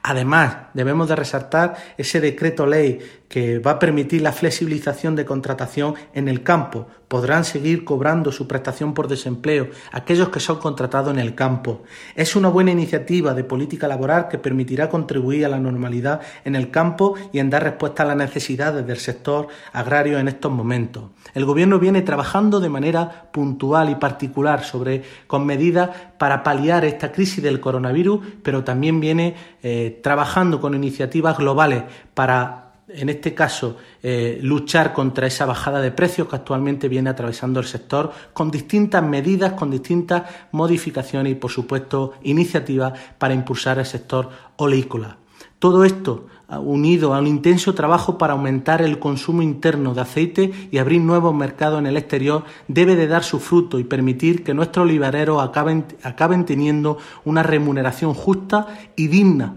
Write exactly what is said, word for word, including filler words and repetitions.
Además, debemos de resaltar ese decreto ley que va a permitir la flexibilización de contratación en el campo. Podrán seguir cobrando su prestación por desempleo aquellos que son contratados en el campo. Es una buena iniciativa de política laboral que permitirá contribuir a la normalidad en el campo y en dar respuesta a las necesidades del sector agrario en estos momentos. El Gobierno viene trabajando de manera puntual y particular sobre, con medidas para paliar esta crisis del coronavirus, pero también viene eh, trabajando con iniciativas globales para, en este caso, eh, luchar contra esa bajada de precios que actualmente viene atravesando el sector, con distintas medidas, con distintas modificaciones y, por supuesto, iniciativas para impulsar el sector oleícola. Todo esto unido a un intenso trabajo para aumentar el consumo interno de aceite y abrir nuevos mercados en el exterior, debe de dar su fruto y permitir que nuestros olivareros acaben, acaben teniendo una remuneración justa y digna